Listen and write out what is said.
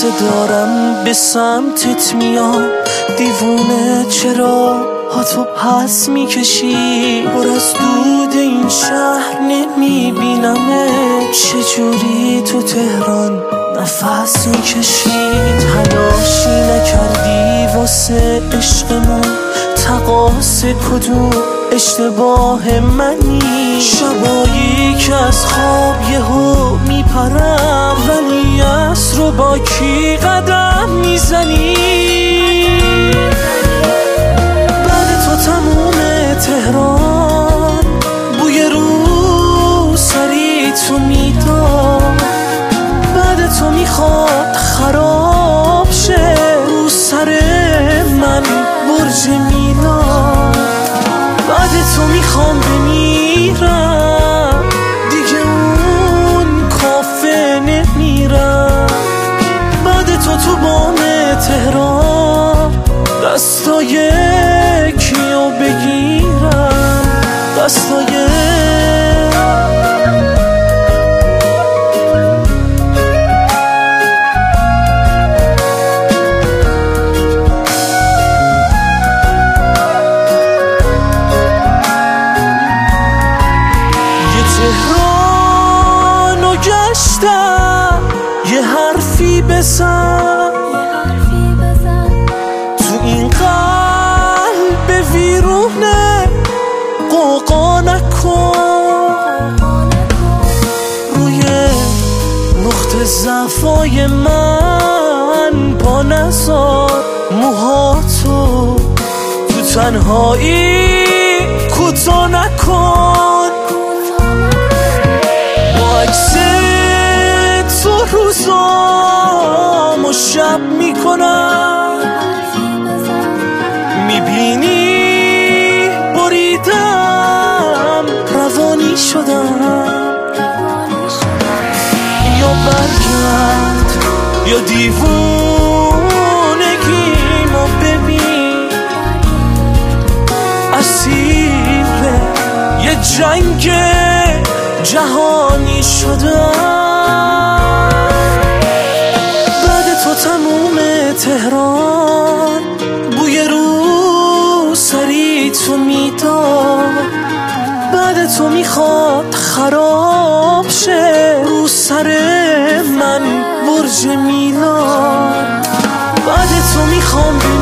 لحظه دارم به سمتت میام، دیوونه چرا هاتو پس میکشی؟ پر از دود این شهر نمیبینمه، چجوری تو تهران نفس میکشی؟ تلاشی نکردی واسه عشقمون، تقاص کدوم اشتباه منی؟ شبایی که از خواب یهو میپرم، ولی عصر رو با کی قدم میزنی؟ بعد تو تموم تهران بوی رو سری تو میداد، بعد تو میخواد خراب شه رو سر من برج میلاد. بعد تو میخوام بمیرم، دیگه اون کافه نمیرم. بعد تو بام تهران دستای کیو بگیرم؟ دستای تهرانو گشتم، یه حرفی بزن تو این قلب ویرونه، قوقا نکن روی نقطه ضعفای من، با نزار موهاتو تو تنهایی کوتاه نکن. عکس تو روزام و شب میکنم، میبینی بریدم روانی شدم. یا برگرد یا دیوونگیمو ببین، اسیر یه جنگ جهانی شدم. بعد تو تموم تهران بوی رو سری تو میداد، بعد تو میخواد خراب شه رو سر من برج میلاد. بعد تو میخوام